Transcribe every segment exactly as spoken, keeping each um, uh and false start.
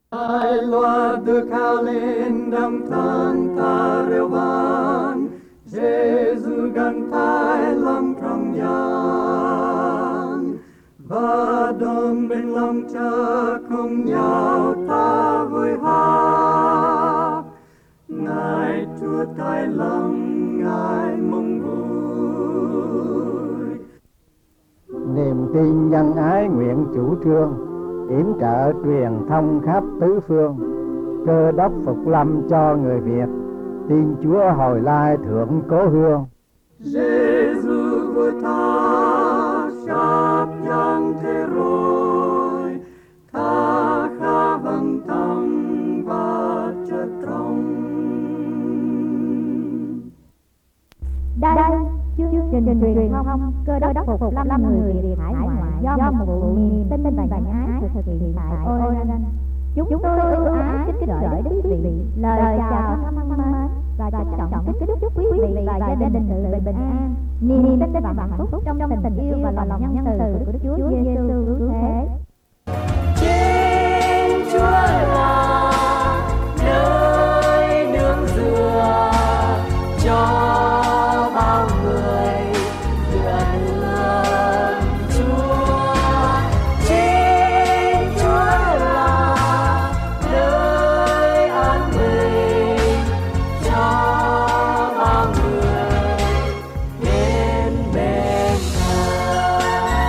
Ai loa được cao lên đâm than ta reo vang, Giêsu gần thái lòng trong gian, và đồng bên lòng cha cùng nhau ta vui hát. Ngài Chúa thái lòng, Ngài mong vui. Niềm tin nhân ái nguyện chủ trương, yểm trợ truyền thông khắp tứ phương. Cơ đốc phục lâm cho người Việt, tin Chúa hồi lai thượng cố hương. Giêsu của ta sắp giang thế rồi, ta khá bằng tâm và chất trong. Đây chương trình truyền thông Cơ đốc phục lâm người Việt hải ngoại do một vụ niềm tin và nhân ái thực hiện tại Oregon. Chúng tôi ưu ái kính gửi đến quý vị lời chào thân mến và trân trọng kính chúc quý vị và gia đình sự bình an, niềm tin và hạnh phúc trong tình yêu và lòng nhân từ của Đức Chúa Giêsu cứu thế. Trên Chúa là nơi nương dựa cho bao người dựa nương Chúa. Trên Chúa là nơi an bình cho bao người đến bên Ngài.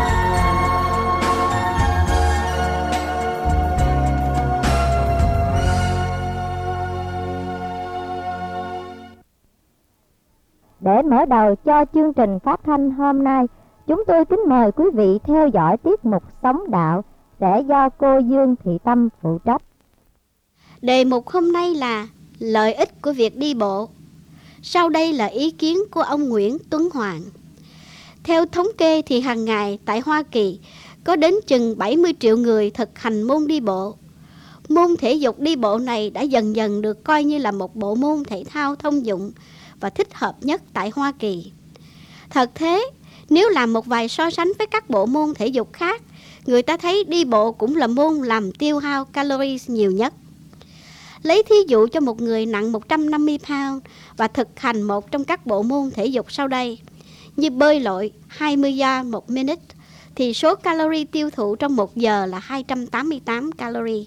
Để mở đầu cho chương trình phát thanh hôm nay, chúng tôi kính mời quý vị theo dõi tiết mục Sống Đạo sẽ do cô Dương Thị Tâm phụ trách. Đề mục hôm nay là lợi ích của việc đi bộ. Sau đây là ý kiến của ông Nguyễn Tuấn Hoàng. Theo thống kê thì hàng ngày tại Hoa Kỳ có đến chừng bảy mươi triệu người thực hành môn đi bộ. Môn thể dục đi bộ này đã dần dần được coi như là một bộ môn thể thao thông dụng và thích hợp nhất tại Hoa Kỳ. Thật thế, nếu làm một vài so sánh với các bộ môn thể dục khác, người ta thấy đi bộ cũng là môn làm tiêu hao calories nhiều nhất. Lấy thí dụ cho một người nặng một trăm năm mươi pound và thực hành một trong các bộ môn thể dục sau đây, như bơi lội hai mươi giây một minute, thì số calorie tiêu thụ trong một giờ là hai trăm tám mươi tám calorie.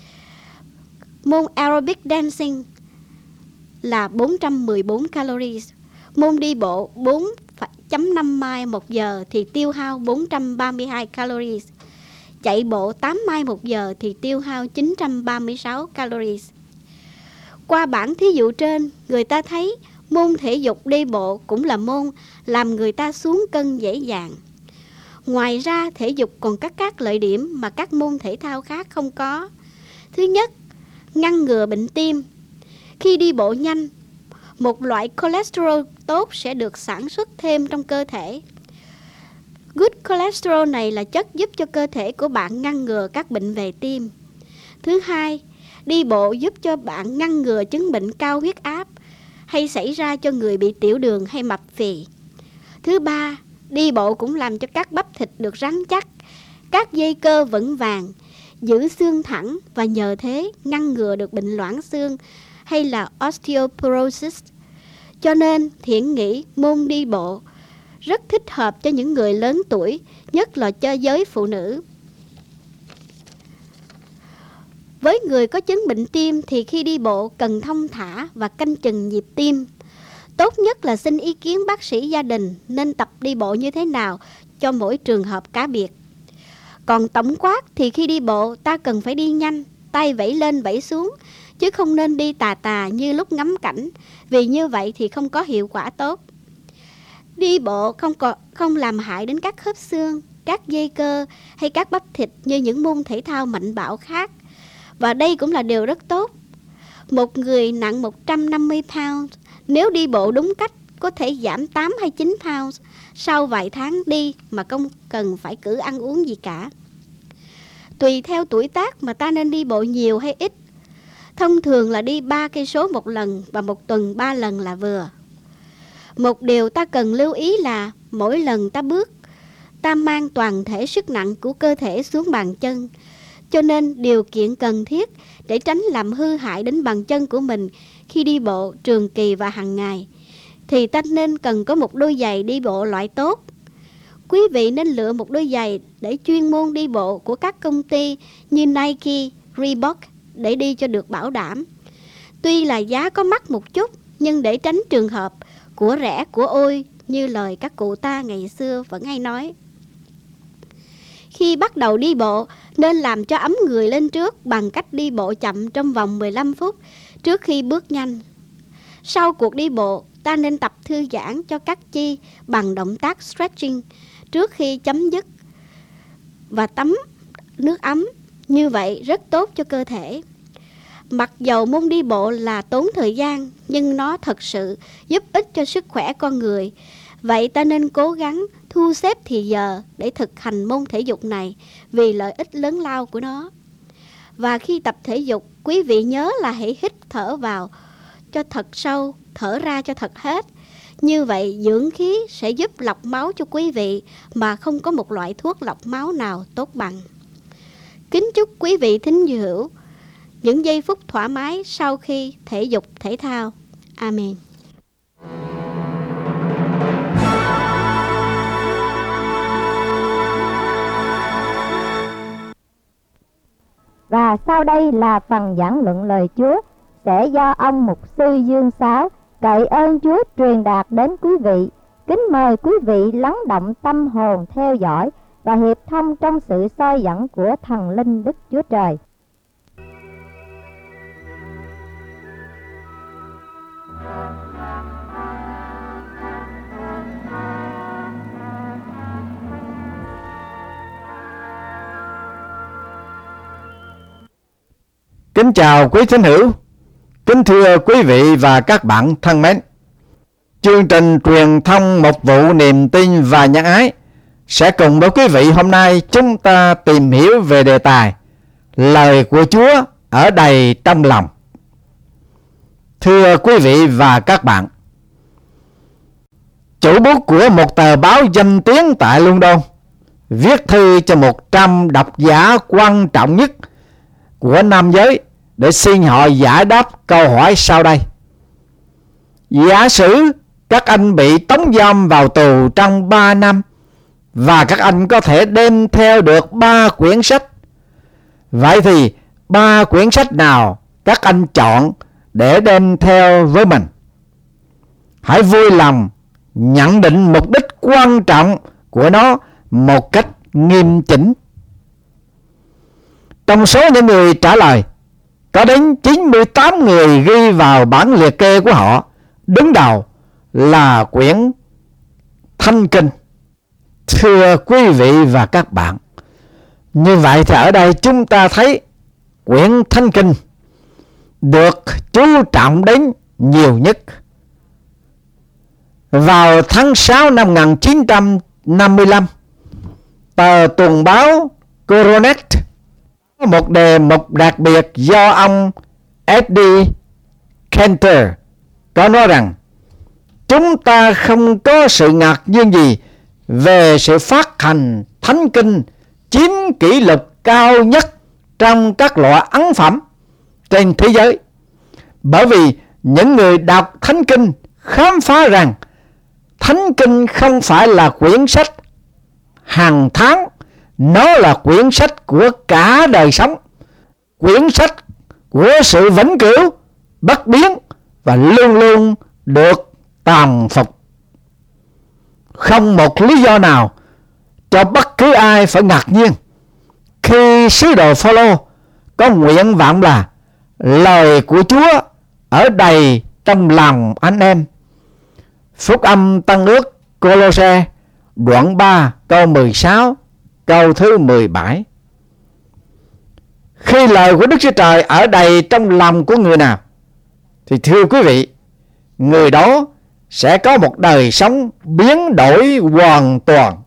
Môn aerobic dancing là bốn trăm mười bốn calories. Môn đi bộ bốn phẩy năm mile một giờ thì tiêu hao bốn trăm ba mươi hai calories. Chạy bộ tám mile một giờ thì tiêu hao chín trăm ba mươi sáu calories. Qua bảng thí dụ trên, người ta thấy môn thể dục đi bộ cũng là môn làm người ta xuống cân dễ dàng. Ngoài ra, thể dục còn có các lợi điểm mà các môn thể thao khác không có. Thứ nhất, ngăn ngừa bệnh tim. Khi đi bộ nhanh, một loại cholesterol tốt sẽ được sản xuất thêm trong cơ thể. Good cholesterol này là chất giúp cho cơ thể của bạn ngăn ngừa các bệnh về tim. Thứ hai, đi bộ giúp cho bạn ngăn ngừa chứng bệnh cao huyết áp hay xảy ra cho người bị tiểu đường hay mập phì. Thứ ba, đi bộ cũng làm cho các bắp thịt được rắn chắc, các dây cơ vững vàng, giữ xương thẳng và nhờ thế ngăn ngừa được bệnh loãng xương hay là osteoporosis. Cho nên Thiện nghĩ môn đi bộ rất thích hợp cho những người lớn tuổi, nhất là cho giới phụ nữ. Với người có chứng bệnh tim thì khi đi bộ cần thông thả và canh chừng nhịp tim. Tốt nhất là xin ý kiến bác sĩ gia đình nên tập đi bộ như thế nào cho mỗi trường hợp cá biệt. Còn tổng quát thì khi đi bộ ta cần phải đi nhanh, tay vẫy lên vẫy xuống, chứ không nên đi tà tà như lúc ngắm cảnh, vì như vậy thì không có hiệu quả tốt. Đi bộ không, có, không làm hại đến các khớp xương, các dây cơ hay các bắp thịt như những môn thể thao mạnh bạo khác. Và đây cũng là điều rất tốt. Một người nặng một trăm năm mươi pounds, nếu đi bộ đúng cách có thể giảm tám hay chín pounds sau vài tháng đi mà không cần phải cử ăn uống gì cả. Tùy theo tuổi tác mà ta nên đi bộ nhiều hay ít. Thông thường là đi ba cây số một lần và một tuần ba lần là vừa. Một điều ta cần lưu ý là mỗi lần ta bước, ta mang toàn thể sức nặng của cơ thể xuống bàn chân. Cho nên điều kiện cần thiết để tránh làm hư hại đến bàn chân của mình khi đi bộ trường kỳ và hàng ngày thì ta nên cần có một đôi giày đi bộ loại tốt. Quý vị nên lựa một đôi giày để chuyên môn đi bộ của các công ty như Nike, Reebok để đi cho được bảo đảm. Tuy là giá có mắc một chút, nhưng để tránh trường hợp của rẻ của ôi như lời các cụ ta ngày xưa vẫn hay nói. Khi bắt đầu đi bộ, nên làm cho ấm người lên trước bằng cách đi bộ chậm trong vòng mười lăm phút trước khi bước nhanh. Sau cuộc đi bộ, ta nên tập thư giãn cho các chi bằng động tác stretching trước khi chấm dứt và tắm nước ấm. Như vậy rất tốt cho cơ thể. Mặc dầu môn đi bộ là tốn thời gian, nhưng nó thật sự giúp ích cho sức khỏe con người. Vậy ta nên cố gắng thu xếp thì giờ để thực hành môn thể dục này vì lợi ích lớn lao của nó. Và khi tập thể dục, quý vị nhớ là hãy hít thở vào cho thật sâu, thở ra cho thật hết. Như vậy dưỡng khí sẽ giúp lọc máu cho quý vị mà không có một loại thuốc lọc máu nào tốt bằng. Kính chúc quý vị thính hữu những giây phút thoải mái sau khi thể dục thể thao. Amen. Và sau đây là phần giảng luận lời Chúa sẽ do ông mục sư Dương Sáo cậy ơn Chúa truyền đạt đến quý vị. Kính mời quý vị lắng động tâm hồn theo dõi và hiệp thông trong sự soi dẫn của thần linh Đức Chúa Trời. Kính chào quý thính hữu, kính thưa quý vị và các bạn thân mến. Chương trình truyền thông Mục vụ Niềm tin và Nhân ái sẽ cùng với quý vị hôm nay chúng ta tìm hiểu về đề tài lời của Chúa ở đầy trong lòng. Thưa quý vị và các bạn, chủ bút của một tờ báo danh tiếng tại London viết thư cho một trăm độc giả quan trọng nhất của nam giới để xin họ giải đáp câu hỏi sau đây. Giả sử các anh bị tống giam vào tù trong ba năm và các anh có thể đem theo được ba quyển sách. Vậy thì ba quyển sách nào các anh chọn để đem theo với mình? Hãy vui lòng nhận định mục đích quan trọng của nó một cách nghiêm chỉnh. Trong số những người trả lời, có đến chín mươi tám người ghi vào bản liệt kê của họ, đứng đầu là quyển Thánh Kinh. Thưa quý vị và các bạn, như vậy thì ở đây chúng ta thấy quyển Thánh Kinh được chú trọng đến nhiều nhất. Vào tháng sáu năm một nghìn chín trăm năm mươi lăm, tờ tuần báo Coronet có một đề mục đặc biệt do ông Eddie Cantor có nói rằng chúng ta không có sự ngạc nhiên gì về sự phát hành Thánh Kinh chiếm kỷ lục cao nhất trong các loại ấn phẩm trên thế giới, bởi vì những người đọc Thánh Kinh khám phá rằng Thánh Kinh không phải là quyển sách hàng tháng, nó là quyển sách của cả đời sống, quyển sách của sự vĩnh cửu, bất biến và luôn luôn được tàn phục. Không một lý do nào cho bất cứ ai phải ngạc nhiên khi sứ đồ Phao-lô có nguyện vọng là lời của Chúa ở đầy trong lòng anh em. Phúc âm Tân ước Cô-lô-se đoạn ba câu mười sáu, câu thứ mười bảy. Khi lời của Đức Chúa Trời ở đầy trong lòng của người nào, thì thưa quý vị, người đó sẽ có một đời sống biến đổi hoàn toàn.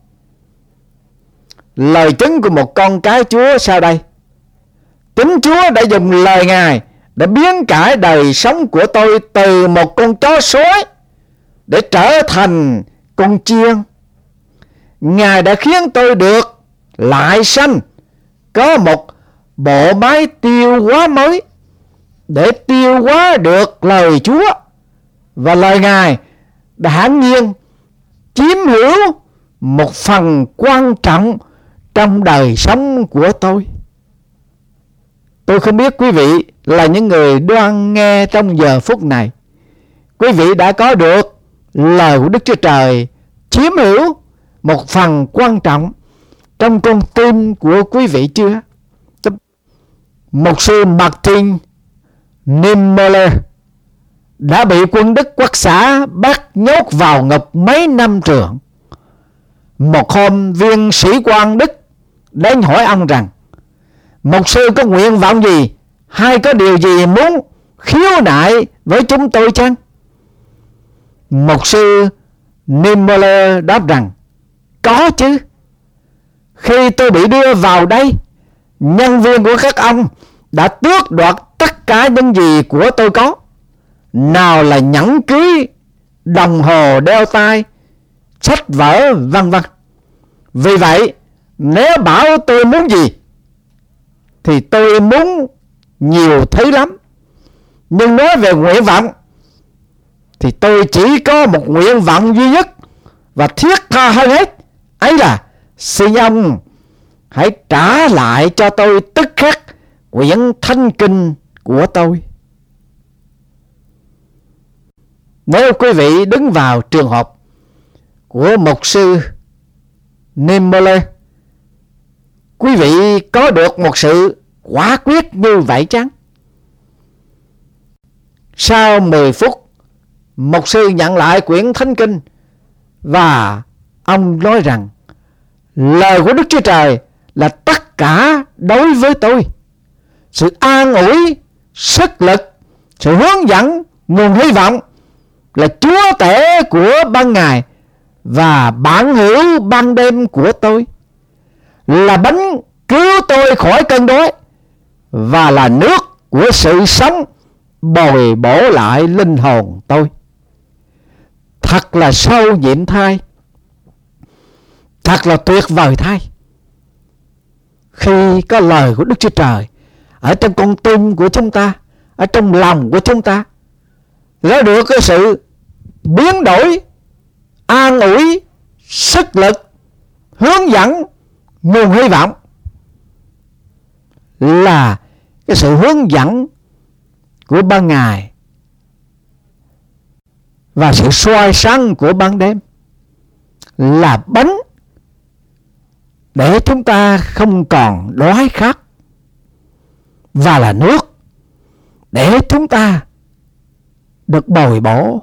Lời chứng của một con cái Chúa sau đây: Chính Chúa đã dùng lời Ngài để biến cải đời sống của tôi từ một con chó sói để trở thành con chiên. Ngài đã khiến tôi được lại sanh, có một bộ máy tiêu hóa mới để tiêu hóa được lời Chúa, và lời Ngài đã hãnh nhiên chiếm hữu một phần quan trọng trong đời sống của tôi. Tôi không biết quý vị là những người đang nghe trong giờ phút này, quý vị đã có được lời của Đức Chúa Trời chiếm hữu một phần quan trọng trong con tim của quý vị chưa? Mục sư Martin Niemöller đã bị quân Đức Quốc xã bắt nhốt vào ngục mấy năm trường. Một hôm, viên sĩ quan Đức đến hỏi ông rằng: mục sư có nguyện vọng gì hay có điều gì muốn khiếu nại với chúng tôi chăng? Mục sư Niemöller đáp rằng: có chứ. Khi tôi bị đưa vào đây, nhân viên của các ông đã tước đoạt tất cả những gì của tôi có, nào là nhẫn cưới, đồng hồ đeo tay, sách vở, vân vân. Vì vậy, nếu bảo tôi muốn gì thì tôi muốn nhiều thứ lắm. Nhưng nói về nguyện vọng thì tôi chỉ có một nguyện vọng duy nhất và thiết tha hơn hết, ấy là xin ông hãy trả lại cho tôi tức khắc quyển Thánh Kinh của tôi. Nếu quý vị đứng vào trường hợp của mục sư Niemöller, quý vị có được một sự quả quyết như vậy chăng? Sau mười phút, mục sư nhận lại quyển Thánh Kinh và ông nói rằng: lời của Đức Chúa Trời là tất cả đối với tôi. Sự an ủi, sức lực, sự hướng dẫn, nguồn hy vọng là chúa tể của ban ngày và bản hữu ban đêm của tôi, là bánh cứu tôi khỏi cơn đói và là nước của sự sống bồi bổ lại linh hồn tôi. Thật là sâu nhiệm thay, thật là tuyệt vời thay, khi có lời của Đức Chúa Trời ở trong con tim của chúng ta, ở trong lòng của chúng ta, nó được cái sự biến đổi, an ủi, sức lực, hướng dẫn, nguồn hy vọng, là cái sự hướng dẫn của ban ngày và sự soi sáng của ban đêm, là bánh để chúng ta không còn đói khát, và là nước để chúng ta được bồi bổ.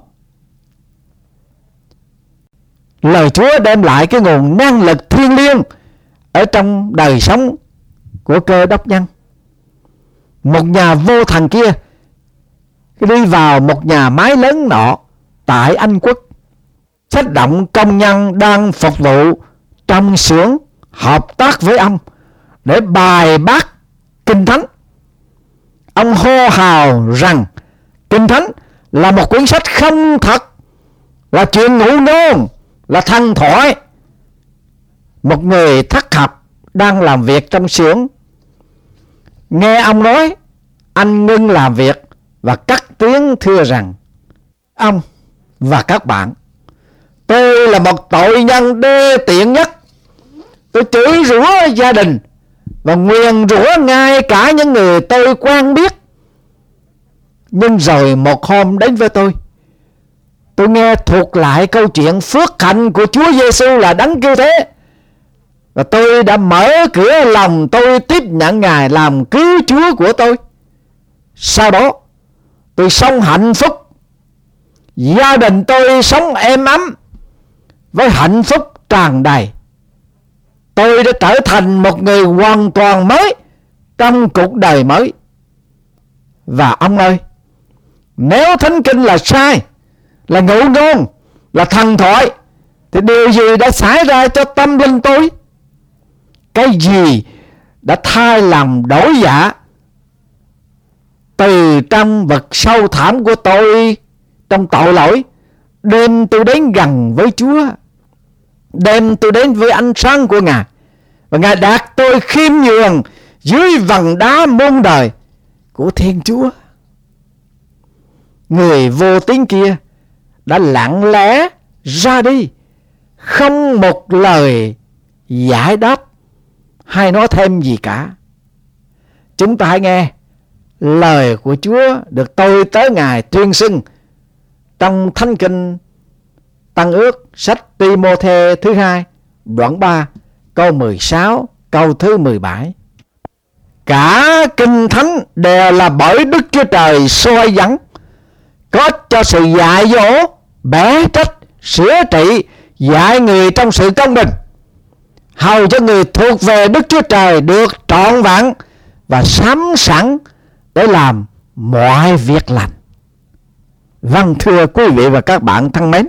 Lời Chúa đem lại cái nguồn năng lực thiêng liêng ở trong đời sống của Cơ Đốc nhân. Một nhà vô thần kia đi vào một nhà máy lớn nọ tại Anh Quốc, sách động công nhân đang phục vụ trong xưởng hợp tác với ông để bài bác Kinh Thánh. Ông hô hào rằng Kinh Thánh là một quyển sách không thật, là chuyện ngụ ngôn, là thần thoại. Một người thất học đang làm việc trong xưởng nghe ông nói, anh ngưng làm việc và cất tiếng thưa rằng: ông và các bạn, tôi là một tội nhân đê tiện nhất. Tôi chửi rủa gia đình và nguyền rủa ngay cả những người tôi quen biết. Nhưng rồi một hôm đến với tôi, tôi nghe thuộc lại câu chuyện phước hạnh của Chúa Giêsu là đấng cứu thế, và tôi đã mở cửa lòng tôi tiếp nhận Ngài làm cứu Chúa của tôi. Sau đó tôi sống hạnh phúc, gia đình tôi sống êm ấm với hạnh phúc tràn đầy. Tôi đã trở thành một người hoàn toàn mới trong cuộc đời mới. Và ông ơi, nếu Thánh Kinh là sai, là ngụ ngôn, là thần thoại, thì điều gì đã xảy ra cho tâm linh tôi? Cái gì đã thay lòng đổi dạ từ trong vực sâu thẳm của tôi trong tội lỗi, đem tôi đến gần với Chúa, đem tôi đến với ánh sáng của Ngài, và Ngài đạt tôi khiêm nhường, dưới vầng đá muôn đời của Thiên Chúa. Người vô tín kia đã lặng lẽ ra đi, không một lời giải đáp hay nói thêm gì cả. Chúng ta hãy nghe lời của Chúa được tôi tới Ngài tuyên xưng trong Thánh Kinh Tăng Ước, sách Ti-mô-thê thứ hai, đoạn ba, câu mười sáu, câu thứ mười bảy. Cả Kinh Thánh đều là bởi Đức Chúa Trời soi dẫn, có cho sự dạy dỗ, bẻ trách, sửa trị, dạy người trong sự công bình, hầu cho người thuộc về Đức Chúa Trời được trọn vẹn và sắm sẵn để làm mọi việc lành. Vâng, thưa quý vị và các bạn thân mến,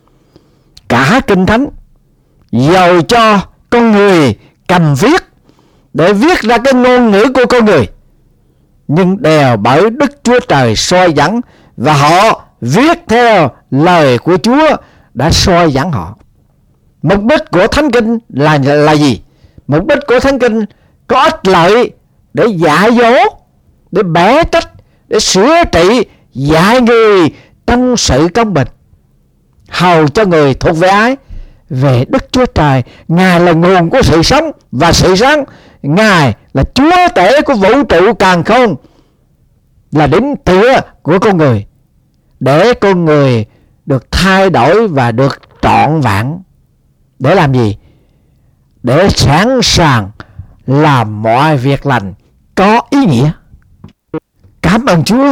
cả Kinh Thánh dầu cho con người cầm viết để viết ra cái ngôn ngữ của con người, nhưng đều bởi Đức Chúa Trời soi dẫn, và họ viết theo lời của Chúa đã soi dẫn họ. Mục đích của Thánh Kinh là, là gì? Mục đích của Thánh Kinh có ích lợi để dạy dỗ, để bẻ trách, để sửa trị, dạy người trong sự công bình, hầu cho người thuộc về ai? Về Đức Chúa Trời. Ngài là nguồn của sự sống và sự sáng. Ngài là Chúa tể của vũ trụ càn khôn, là điểm tựa của con người, để con người được thay đổi và được trọn vẹn. Để làm gì? Để sẵn sàng làm mọi việc lành có ý nghĩa. Cảm ơn Chúa.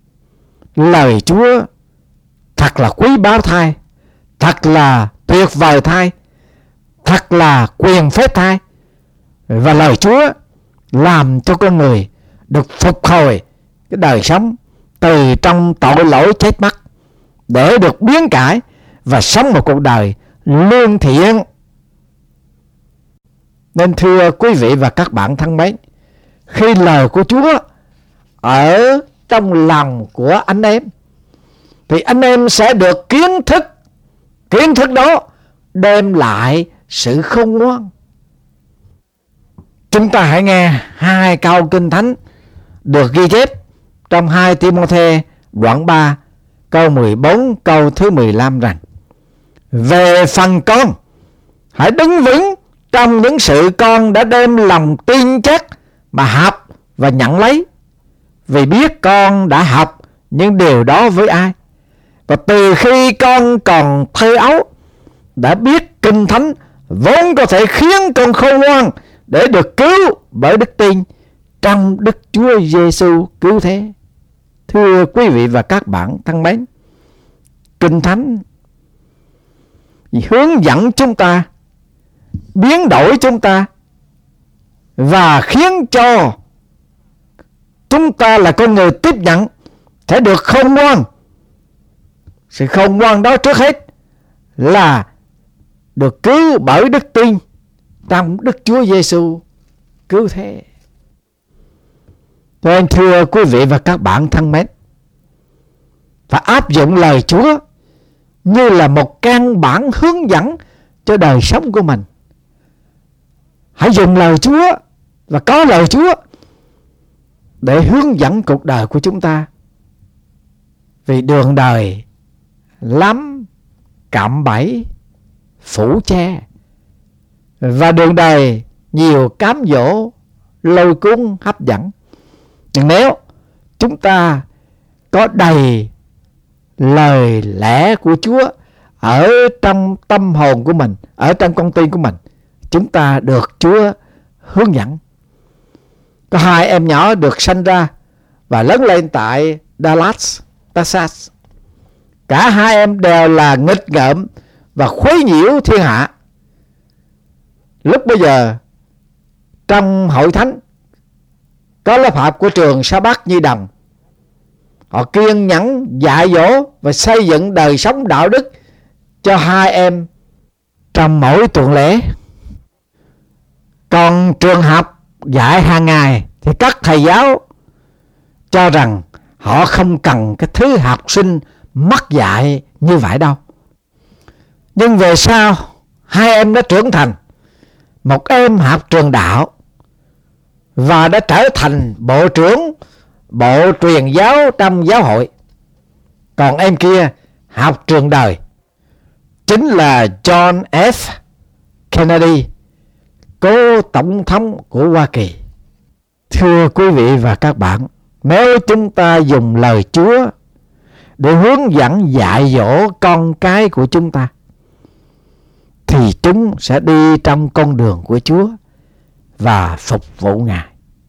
Lời Chúa thật là quý báu thay, thật là tuyệt vời thay, thật là quyền phép thay. Và lời Chúa làm cho con người được phục hồi cái đời sống từ trong tội lỗi chết mất, để được biến cải và sống một cuộc đời lương thiện. Nên thưa quý vị và các bạn thân mến, khi lời của Chúa ở trong lòng của anh em, thì anh em sẽ được kiến thức. Kiến thức đó đem lại sự khôn ngoan. Chúng ta hãy nghe hai câu Kinh Thánh được ghi chép trong hai Ti-mô-thê đoạn ba, câu mười bốn, câu thứ mười lăm rằng: về phần con, hãy đứng vững trong những sự con đã đem lòng tin chắc mà học và nhận lấy, vì biết con đã học những điều đó với ai, và từ khi con còn thơ ấu đã biết Kinh Thánh vốn có thể khiến con khôn ngoan để được cứu bởi đức tin trong Đức Chúa Giêsu cứu thế. Thưa quý vị và các bạn thân mến, Kinh Thánh hướng dẫn chúng ta, biến đổi chúng ta, và khiến cho chúng ta là con người tiếp nhận sẽ được khôn ngoan. Sự khôn ngoan đó trước hết là được cứu bởi đức tin trong Đức Chúa Giêsu cứu thế. Tôi anh thưa quý vị và các bạn thân mến, phải áp dụng lời Chúa như là một căn bản hướng dẫn cho đời sống của mình. Hãy dùng lời Chúa và có lời Chúa để hướng dẫn cuộc đời của chúng ta. Vì đường đời lắm cạm bẫy, phủ che, và đường đời nhiều cám dỗ, lôi cuốn, hấp dẫn. Nhưng nếu chúng ta có đầy lời lẽ của Chúa ở trong tâm hồn của mình, ở trong con tim của mình, chúng ta được Chúa hướng dẫn. Có hai em nhỏ được sanh ra và lớn lên tại Dallas, Texas. Cả hai em đều là nghịch ngợm và khuấy nhiễu thiên hạ. Lúc bây giờ trong hội thánh có lớp học của trường Sa Bát Nhi Đồng, họ kiên nhẫn dạy dỗ và xây dựng đời sống đạo đức cho hai em trong mỗi tuần lễ. Còn trường học dạy hàng ngày thì các thầy giáo cho rằng họ không cần cái thứ học sinh mắc dạy như vậy đâu. Nhưng về sau, hai em đã trưởng thành. Một em học trường đạo và đã trở thành bộ trưởng bộ truyền giáo trong giáo hội. Còn em kia học trường đời, chính là John F. Kennedy, cố tổng thống của Hoa Kỳ. Thưa quý vị và các bạn, nếu chúng ta dùng lời Chúa để hướng dẫn dạy dỗ con cái của chúng ta, thì chúng sẽ đi trong con đường của Chúa và phục vụ Ngài.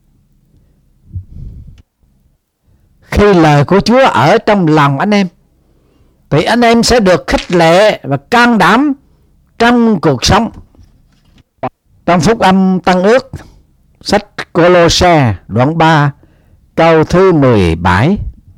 Khi lời của Chúa ở trong lòng anh em, thì anh em sẽ được khích lệ và can đảm trong cuộc sống. Trong Phúc Âm Tân Ước, sách Cô-lô-se đoạn ba câu thứ mười bảy: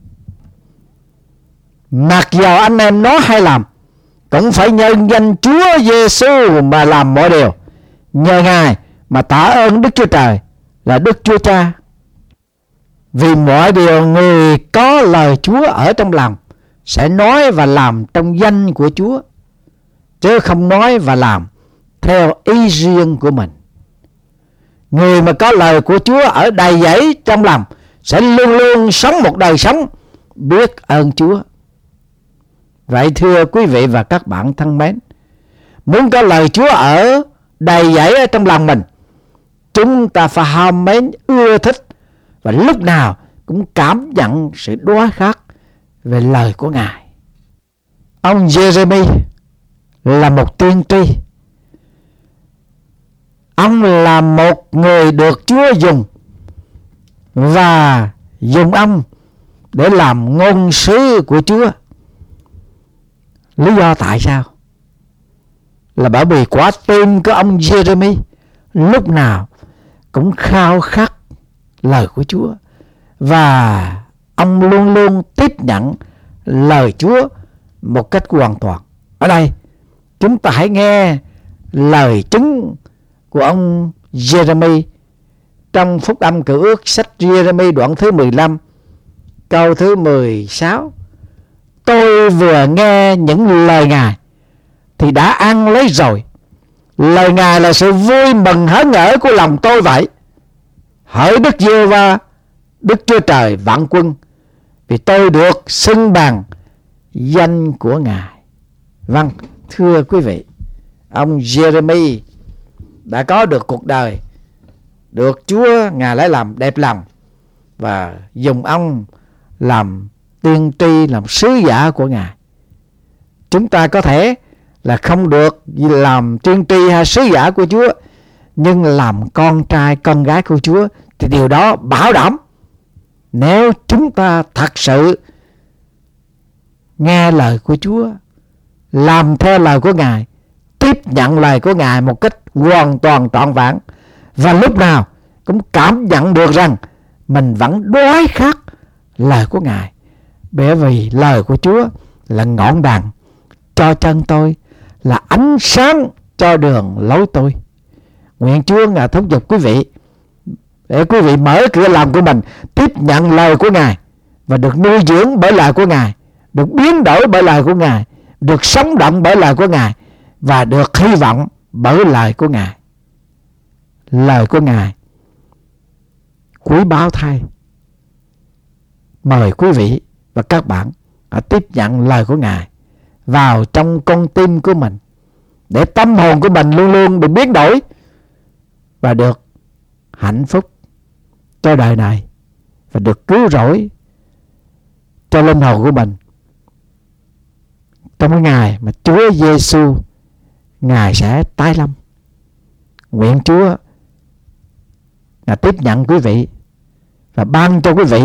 mặc dầu anh em nói hay làm, cũng phải nhân danh Chúa Giêsu mà làm mọi điều, nhờ Ngài mà tạ ơn Đức Chúa Trời là Đức Chúa Cha. Vì mọi điều người có lời Chúa ở trong lòng sẽ nói và làm trong danh của Chúa, chứ không nói và làm theo ý riêng của mình. Người mà có lời của Chúa ở đầy dẫy trong lòng sẽ luôn luôn sống một đời sống biết ơn Chúa. Vậy thưa quý vị và các bạn thân mến, muốn có lời Chúa ở đầy dẫy ở trong lòng mình, chúng ta phải ham mến, ưa thích và lúc nào cũng cảm nhận sự đói khát về lời của Ngài. Ông Jeremy là một tiên tri. Ông là một người được Chúa dùng và dùng ông để làm ngôn sứ của Chúa. Lý do tại sao? Là bởi vì quả tim của ông Jeremy lúc nào cũng khao khát lời của Chúa, và ông luôn luôn tiếp nhận lời Chúa một cách hoàn toàn. Ở đây chúng ta hãy nghe lời chứng của ông Jeremy trong Phúc Âm Cựu Ước, sách Jeremy đoạn thứ mười lăm câu thứ mười sáu: tôi vừa nghe những lời Ngài thì đã ăn lấy rồi. Lời Ngài là sự vui mừng hớn hở của lòng tôi vậy. Hỡi Đức Giê-hô-va, Đức Chúa Trời vạn quân, vì tôi được xưng bằng danh của Ngài. Vâng, thưa quý vị, ông Jeremy đã có được cuộc đời được Chúa Ngài lấy làm đẹp lòng và dùng ông làm tiên tri, làm sứ giả của Ngài. Chúng ta có thể là không được làm tiên tri hay sứ giả của Chúa, nhưng làm con trai con gái của Chúa thì điều đó bảo đảm, nếu chúng ta thật sự nghe lời của Chúa, làm theo lời của Ngài, tiếp nhận lời của Ngài một cách hoàn toàn trọn vẹn, và lúc nào cũng cảm nhận được rằng mình vẫn đói khát lời của Ngài. Bởi vì lời của Chúa là ngọn đèn cho chân tôi, là ánh sáng cho đường lối tôi. Nguyện Chúa Ngài thúc giục quý vị để quý vị mở cửa lòng của mình, tiếp nhận lời của Ngài và được nuôi dưỡng bởi lời của Ngài, được biến đổi bởi lời của Ngài, được sống động bởi lời của Ngài, và được hy vọng bởi lời của Ngài. Lời của Ngài quý báu thay. Mời quý vị và các bạn hãy tiếp nhận lời của Ngài vào trong con tim của mình, để tâm hồn của mình luôn luôn được biến đổi và được hạnh phúc cho đời này, và được cứu rỗi cho linh hồn của mình trong cái ngày mà Chúa Giêsu Ngài sẽ tái lâm. Nguyện Chúa Ngài tiếp nhận quý vị và ban cho quý vị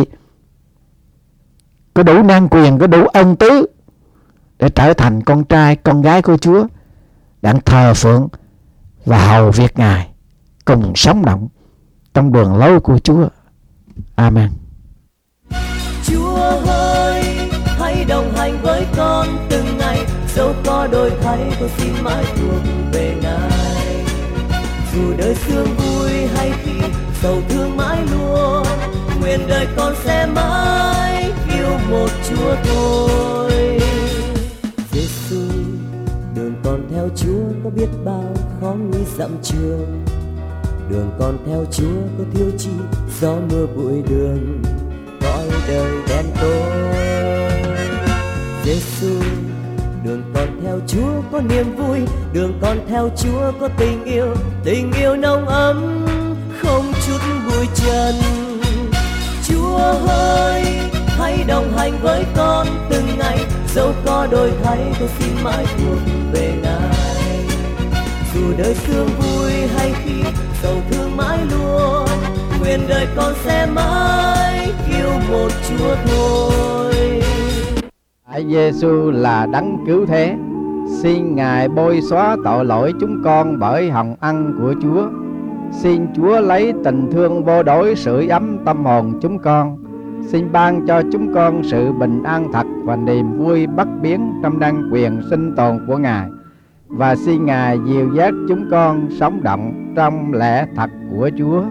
có đủ năng quyền, có đủ ân tứ để trở thành con trai con gái của Chúa, đang thờ phượng và hầu việc Ngài, cùng sống động trong đường lối của Chúa. Amen. Chúa ơi, hãy đồng hành với con từng ngày, dẫu có đổi thay con xin mãi thuộc về Ngài. Dù đời sương vui hay khi sầu thương mãi luôn, nguyện đời con sẽ mãi yêu một Chúa thôi. Giêsu, đường con theo Chúa có biết bao khó nguy dặm trường, Đường con theo Chúa có thiếu chi, gió mưa bụi đường, cõi đời đen tối. Giêsu, đường con theo Chúa có niềm vui, đường con theo Chúa có tình yêu, tình yêu nồng ấm không chút bụi trần. Chúa ơi, hãy đồng hành với con từng ngày, dẫu có đổi thay con xin mãi thuộc về Ngài. Dù đời sương vui hay khi sầu thương mãi luôn, nguyện đời con sẽ mãi yêu một Chúa thôi. Hãy Giêsu là đấng cứu thế, xin Ngài bôi xóa tội lỗi chúng con bởi hồng ân của Chúa. Xin Chúa lấy tình thương vô đối sưởi ấm tâm hồn chúng con. Xin ban cho chúng con sự bình an thật và niềm vui bất biến trong năng quyền sinh tồn của Ngài. Và xin Ngài dìu dắt chúng con sống động trong lẽ thật của Chúa.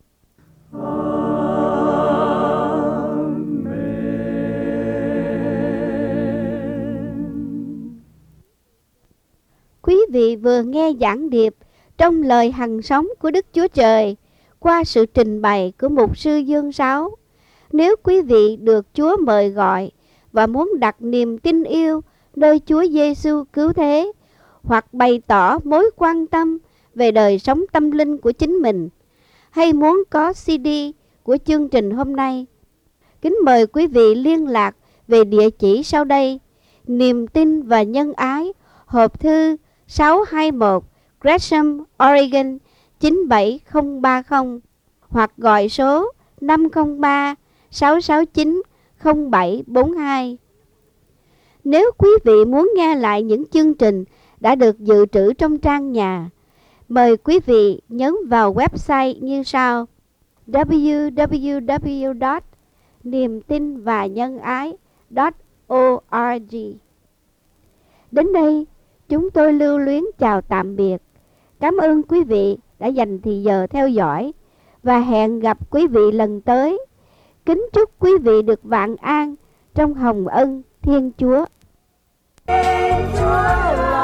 Quý vị vừa nghe giảng điệp trong lời hằng sống của Đức Chúa Trời qua sự trình bày của mục sư Dương Sáu. Nếu quý vị được Chúa mời gọi và muốn đặt niềm tin yêu nơi Chúa Giêsu cứu thế, hoặc bày tỏ mối quan tâm về đời sống tâm linh của chính mình, hay muốn có xê đê của chương trình hôm nay, kính mời quý vị liên lạc về địa chỉ sau đây: Niềm tin và nhân ái, hộp thư sáu hai mốt Gresham, Oregon chín bảy không ba không, hoặc gọi số năm không ba sáu sáu chín không bảy bốn hai. Nếu quý vị muốn nghe lại những chương trình đã được dự trữ trong trang nhà, mời quý vị nhấn vào website như sau: w w w chấm niềm tin và nhân ái chấm org. Đến đây, chúng tôi lưu luyến chào tạm biệt. Cảm ơn quý vị đã dành thời giờ theo dõi và hẹn gặp quý vị lần tới. Kính chúc quý vị được vạn an trong hồng ân Thiên Chúa. Chúa là